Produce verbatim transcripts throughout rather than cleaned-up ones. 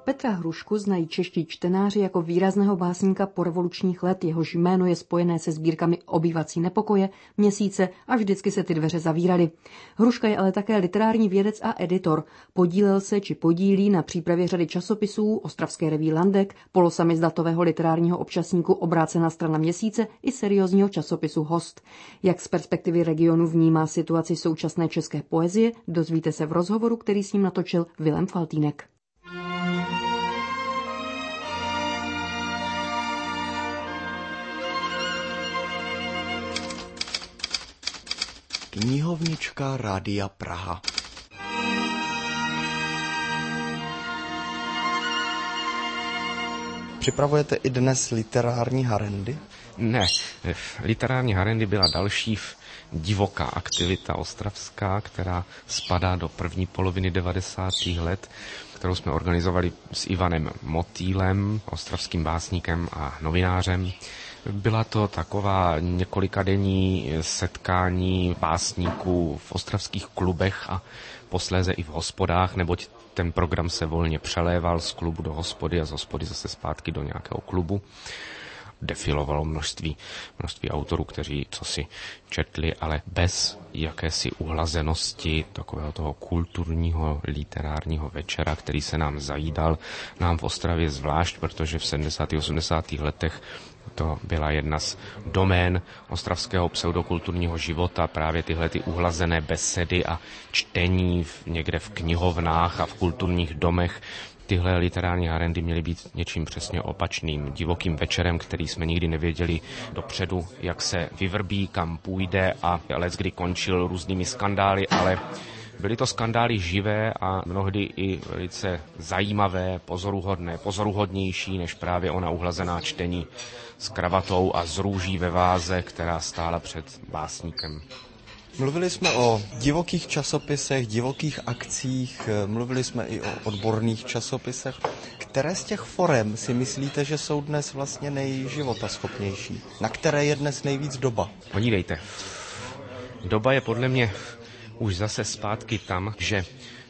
Petra Hrušku znají čeští čtenáři jako výrazného básníka porevolučních let, jehož jméno je spojené se sbírkami Obývací nepokoje, Měsíce a Vždycky se ty dveře zavíraly. Hruška je ale také literární vědec a editor. Podílel se či podílí na přípravě řady časopisů Ostravské reví Landek, polosamizdatového literárního občasníku Obrácená strana Měsíce i seriózního časopisu Host. Jak z perspektivy regionu vnímá situaci současné české poezie, dozvíte se v rozhovoru, který s ním natočil Vilém Faltýnek. Knihovnička Rádia Praha. Připravujete i dnes literární harendy? Ne, literární harendy byla další divoká aktivita ostravská, která spadá do první poloviny devadesátých let, kterou jsme organizovali s Ivanem Motýlem, ostravským básníkem a novinářem. Byla to taková několikadenní setkání básníků v ostravských klubech a posléze i v hospodách, neboť ten program se volně přeléval z klubu do hospody a z hospody zase zpátky do nějakého klubu. Defilovalo množství, množství autorů, kteří co si četli, ale bez jakési uhlazenosti takového toho kulturního literárního večera, který se nám zajídal, nám v Ostravě zvlášť, protože v sedmdesátých osmdesátých letech to byla jedna z domén ostravského pseudokulturního života, právě tyhle ty uhlazené besedy a čtení v, někde v knihovnách a v kulturních domech. Tyhle literární harendy měly být něčím přesně opačným, divokým večerem, který jsme nikdy nevěděli dopředu, jak se vyvrbí, kam půjde a leckdy končil různými skandály, ale byly to skandály živé a mnohdy i velice zajímavé, pozoruhodné, pozoruhodnější než právě ona uhlazená čtení s kravatou a s růží ve váze, která stála před básníkem. Mluvili jsme o divokých časopisech, divokých akcích, mluvili jsme i o odborných časopisech. Které z těch forem si myslíte, že jsou dnes vlastně nejživotaschopnější? Na které je dnes nejvíc doba? Podívejte, doba je podle mě už zase zpátky tam, že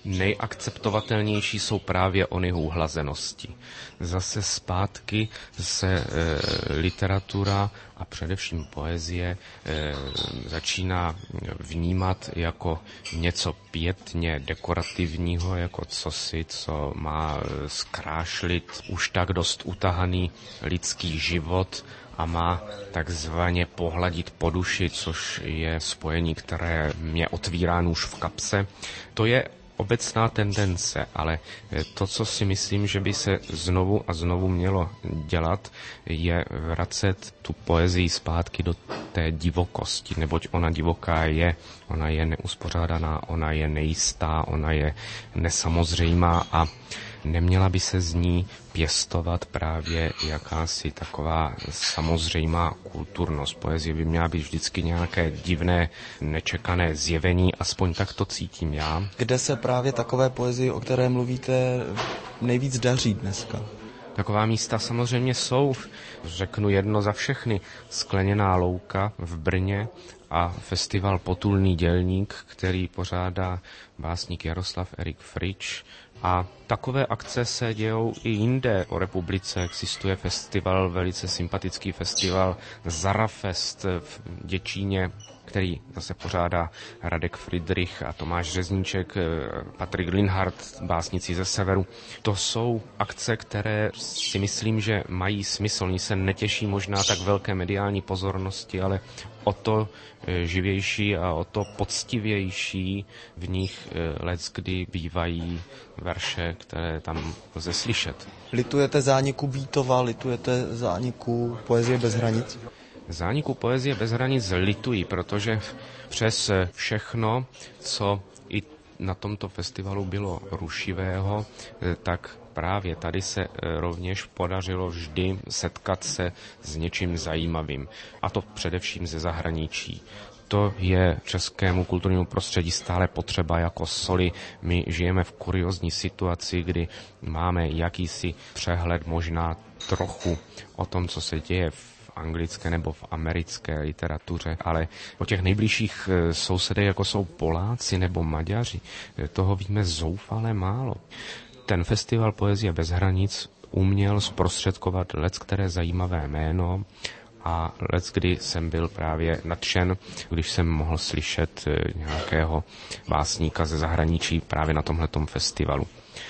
nejakceptovatelnější jsou právě ony uhlazenosti. Zase zpátky se e, literatura a především poezie e, začíná vnímat jako něco pěkně dekorativního, jako cosi, co má zkrášlit už tak dost utahaný lidský život a má takzvaně pohladit po duši, což je spojení, které mě otvírá nůž v kapse. To je obecná tendence, ale to, co si myslím, že by se znovu a znovu mělo dělat, je vracet tu poezii zpátky do té divokosti, neboť ona divoká je, ona je neuspořádaná, ona je nejistá, ona je nesamozřejmá a neměla by se z ní pěstovat právě jakási taková samozřejmá kulturnost. Poezie by měla být vždycky nějaké divné, nečekané zjevení, aspoň tak to cítím já. Kde se právě takové poezii, o které mluvíte, nejvíc daří dneska? Taková místa samozřejmě jsou, řeknu jedno za všechny, Skleněná louka v Brně a festival Potulný dělník, který pořádá básník Jaroslav Erik Frič. A takové akce se dějou i jinde po republice. Existuje festival, velice sympatický festival Zarafest v Děčíně, který zase pořádá Radek Friedrich a Tomáš Řezníček, Patrik Linhart, básnici ze severu. To jsou akce, které si myslím, že mají smysl. Oni se netěší možná tak velké mediální pozornosti, ale o to živější a o to poctivější v nich leckdy bývají verše, které tam lze slyšet. Litujete zániku Bítova, litujete zániku poezie bez hranic? Zániku poezie bez hranic lituji, protože přes všechno, co i na tomto festivalu bylo rušivého, tak právě tady se rovněž podařilo vždy setkat se s něčím zajímavým. A to především ze zahraničí. To je českému kulturnímu prostředí stále potřeba jako soli. My žijeme v kuriózní situaci, kdy máme jakýsi přehled možná trochu o tom, co se děje v anglické nebo v americké literatuře, ale o těch nejbližších sousedech, jako jsou Poláci nebo Maďaři, toho víme zoufale málo. ten festival Poezie bez hranic uměl zprostředkovat leckteré zajímavé jméno a leckdy jsem byl právě nadšen, když jsem mohl slyšet nějakého básníka ze zahraničí právě na tomhletom festivalu.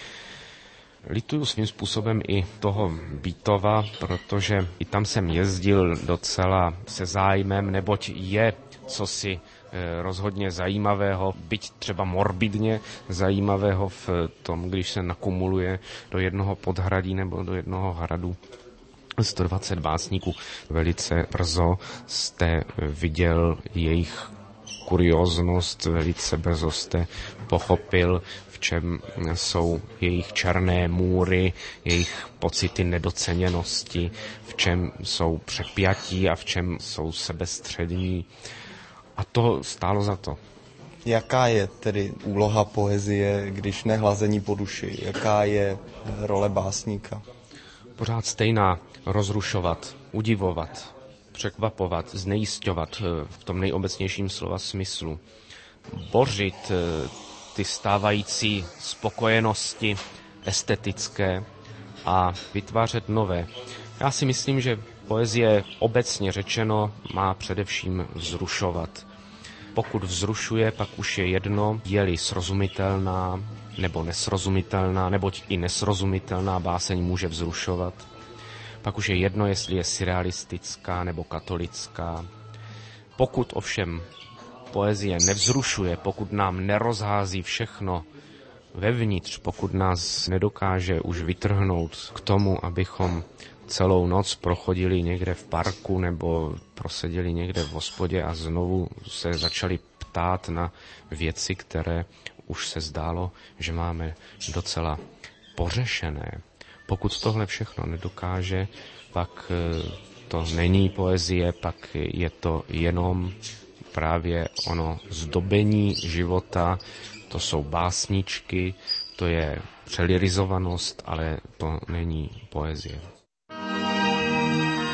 Lituju svým způsobem i toho Bítova, protože i tam jsem jezdil docela se zájmem, neboť je cosi rozhodně zajímavého, byť třeba morbidně zajímavého v tom, když se nakumuluje do jednoho podhradí nebo do jednoho hradu sto dvacet básníků. Velice brzo jste viděl jejich kurióznost, velice brzo jste pochopil, v čem jsou jejich černé můry, jejich pocity nedoceněnosti, v čem jsou přepjatí a v čem jsou sebestřední. A to stálo za to. Jaká je tedy úloha poezie, když ne hlazení po duši? Jaká je role básníka? Pořád stejná. Rozrušovat, udivovat, překvapovat, znejisťovat v tom nejobecnějším slova smyslu. Bořit ty stávající spokojenosti estetické a vytvářet nové. Já si myslím, že poezie obecně řečeno má především vzrušovat. Pokud vzrušuje, pak už je jedno, je-li srozumitelná nebo nesrozumitelná, neboť i nesrozumitelná báseň může vzrušovat. Pak už je jedno, jestli je surrealistická nebo katolická. Pokud ovšem poezie nevzrušuje, pokud nám nerozhází všechno vevnitř, pokud nás nedokáže už vytrhnout k tomu, abychom celou noc prochodili někde v parku nebo proseděli někde v hospodě a znovu se začali ptát na věci, které už se zdálo, že máme docela pořešené. Pokud tohle všechno nedokáže, pak to není poezie, pak je to jenom právě ono zdobení života, to jsou básničky, to je přelirizovanost, ale to není poezie.